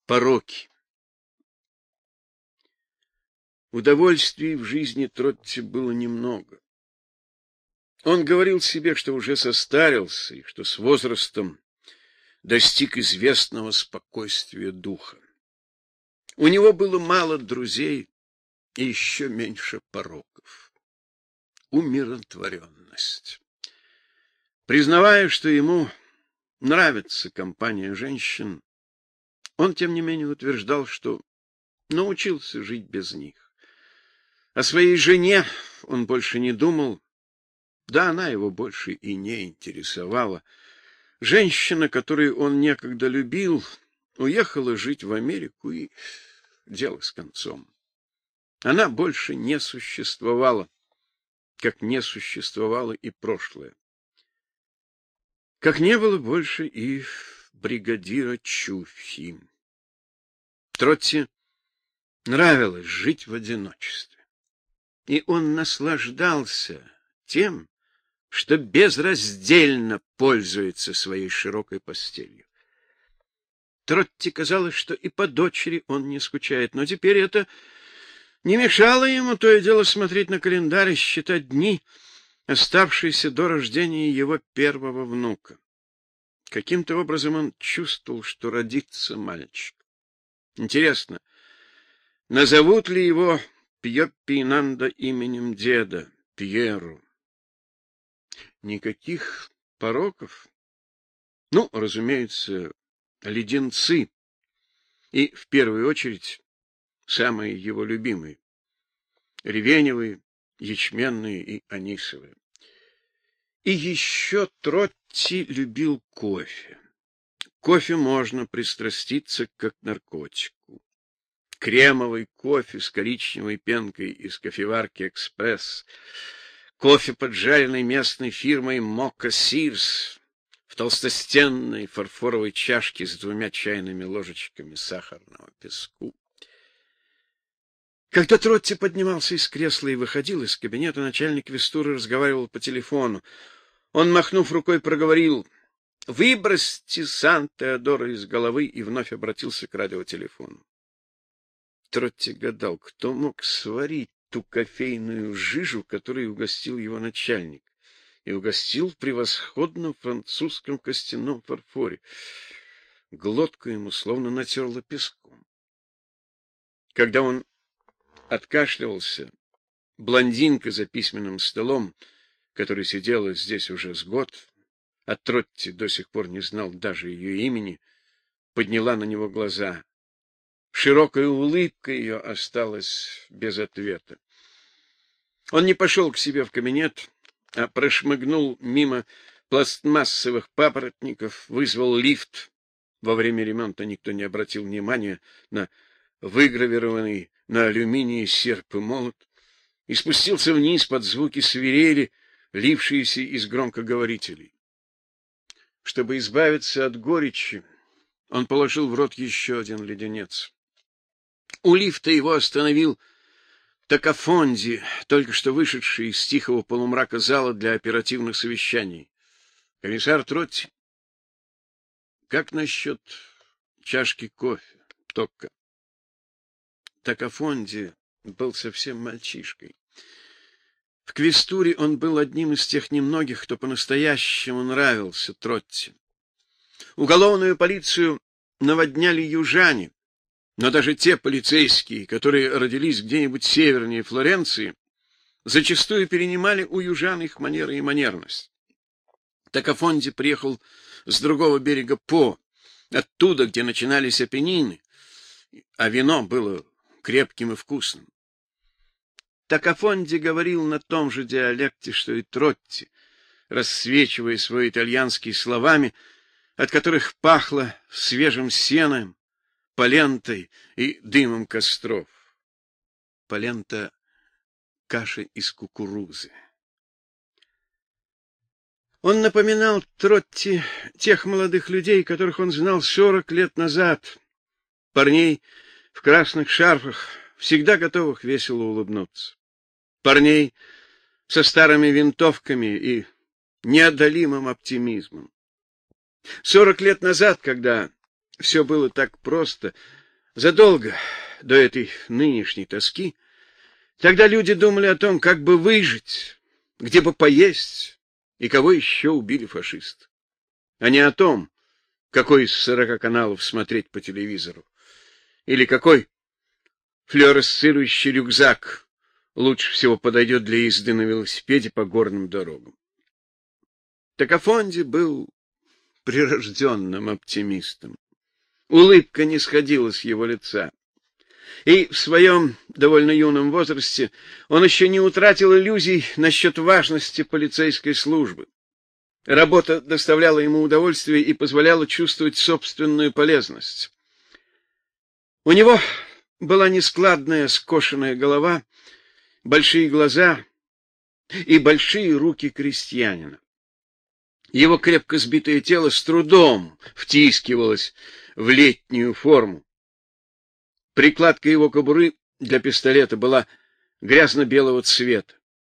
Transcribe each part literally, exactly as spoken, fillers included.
Пороки. Удовольствий в жизни Тротти было немного. Он говорил себе, что уже состарился и что с возрастом достиг известного спокойствия духа. У него было мало друзей и еще меньше пороков. Умиротворенность. Признавая, что ему нравится компания женщин, он, тем не менее, утверждал, что научился жить без них. О своей жене он больше не думал, да она его больше и не интересовала. Женщина, которую он некогда любил, уехала жить в Америку, и дело с концом. Она больше не существовала, как не существовало и прошлое. Как не было больше и бригадира Чуфи. Тротти нравилось жить в одиночестве, и он наслаждался тем, что безраздельно пользуется своей широкой постелью. Тротти казалось, что и по дочери он не скучает, но теперь это не мешало ему то и дело смотреть на календарь и считать дни, оставшиеся до рождения его первого внука. Каким-то образом он чувствовал, что родится мальчик. Интересно, назовут ли его Пьоппинанда именем деда, Пьеру? Никаких пороков? Ну, разумеется, леденцы. И, в первую очередь, самые его любимые. Ревеневые, ячменные и анисовые. И еще Тротти любил кофе. Кофе можно пристраститься как к наркотику. Кремовый кофе с коричневой пенкой из кофеварки «Экспресс», кофе, поджаренный местной фирмой «Мока Сирс», в толстостенной фарфоровой чашке с двумя чайными ложечками сахарного песку. Когда Тротти поднимался из кресла и выходил из кабинета, начальник квестуры разговаривал по телефону. Он, махнув рукой, проговорил: «Выбросьте Сан-Теодора из головы», и вновь обратился к радиотелефону. Тротти гадал, кто мог сварить ту кофейную жижу, которой угостил его начальник, и угостил в превосходном французском костяном фарфоре. Глотку ему словно натерло песком. Когда он откашливался, блондинка за письменным столом, которая сидела здесь уже с год, а Тротти до сих пор не знал даже ее имени, подняла на него глаза. Широкая улыбка ее осталась без ответа. Он не пошел к себе в кабинет, а прошмыгнул мимо пластмассовых папоротников, вызвал лифт. Во время ремонта никто не обратил внимания на выгравированный на алюминии серп и молот, и спустился вниз под звуки свирели, лившиеся из громкоговорителей. Чтобы избавиться от горечи, он положил в рот еще один леденец. У лифта его остановил Такафонди, только что вышедший из тихого полумрака зала для оперативных совещаний. — Комиссар Тротти, как насчет чашки кофе, Токко? Такафонди был совсем мальчишкой. В квестуре он был одним из тех немногих, кто по-настоящему нравился Тротти. Уголовную полицию наводняли южане, но даже те полицейские, которые родились где-нибудь севернее Флоренции, зачастую перенимали у южан их манеры и манерность. Такафонди приехал с другого берега По, оттуда, где начинались Апеннины, а вино было крепким и вкусным. Такафонди говорил на том же диалекте, что и Тротти, рассвечивая свой итальянский словами, от которых пахло свежим сеном, полентой и дымом костров. Полента — каша из кукурузы. Он напоминал Тротти тех молодых людей, которых он знал сорок лет назад, парней в красных шарфах, всегда готовых весело улыбнуться, парней со старыми винтовками и неодолимым оптимизмом. Сорок лет назад, когда Все было так просто. Задолго до этой нынешней тоски, тогда люди думали о том, как бы выжить, где бы поесть и кого еще убили фашисты, а не о том, какой из сорока каналов смотреть по телевизору, или какой флуоресцирующий рюкзак лучше всего подойдет для езды на велосипеде по горным дорогам. Так Афонди был прирожденным оптимистом. Улыбка не сходила с его лица. И в своем довольно юном возрасте он еще не утратил иллюзий насчет важности полицейской службы. Работа доставляла ему удовольствие и позволяла чувствовать собственную полезность. У него была нескладная скошенная голова, большие глаза и большие руки крестьянина. Его крепко сбитое тело с трудом втискивалось в летнюю форму. Прикладка его кобуры для пистолета была грязно-белого цвета.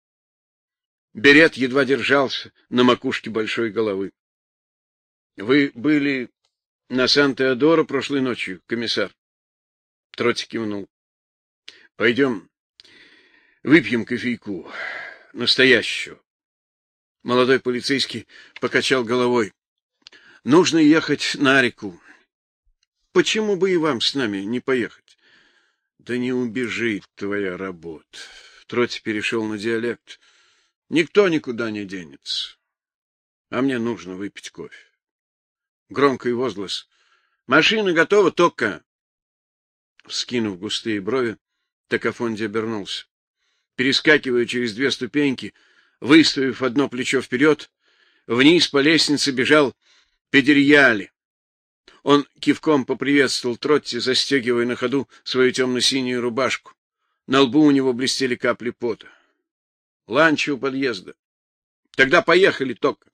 Берет едва держался на макушке большой головы. — Вы были на Сан-Теодоро прошлой ночью, комиссар? Троцкий кивнул. — Пойдем выпьем кофейку. Настоящего. Молодой полицейский покачал головой. — Нужно ехать на реку. — Почему бы и вам с нами не поехать? — Да не убежит твоя работа. Троцкий перешел на диалект. — Никто никуда не денется. А мне нужно выпить кофе. Громкий возглас. — Машина готова, Тока! Вскинув густые брови, Такафонди обернулся. Перескакивая через две ступеньки, выставив одно плечо вперед, вниз по лестнице бежал Педерьяли. Он кивком поприветствовал Тротти, застегивая на ходу свою темно-синюю рубашку. На лбу у него блестели капли пота. Ланчо у подъезда. Тогда поехали, Тока.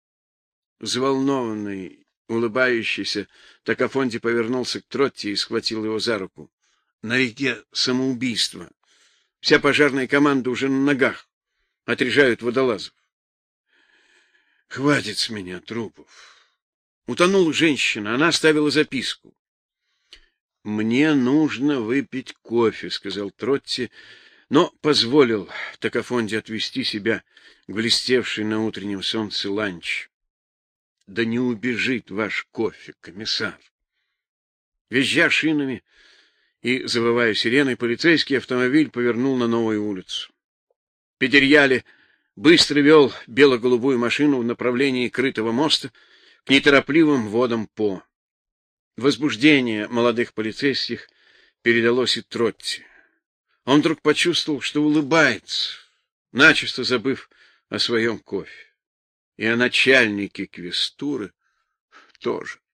Взволнованный, улыбающийся, Такафонди повернулся к Тротти и схватил его за руку. На реке самоубийство. Вся пожарная команда уже на ногах. Отряжают водолазов. Хватит с меня трупов. Утонула женщина, она оставила записку. — Мне нужно выпить кофе, — сказал Тротти, но позволил Такафонди отвести себя к блестевшей на утреннем солнце ланч. — Да не убежит ваш кофе, комиссар. Визжа шинами и завывая сиреной, полицейский автомобиль повернул на новую улицу. Педерьяли быстро вел бело-голубую машину в направлении крытого моста к неторопливым водам По. Возбуждение молодых полицейских передалось и Тротти. Он вдруг почувствовал, что улыбается, начисто забыв о своем кофе. И о начальнике квестуры тоже.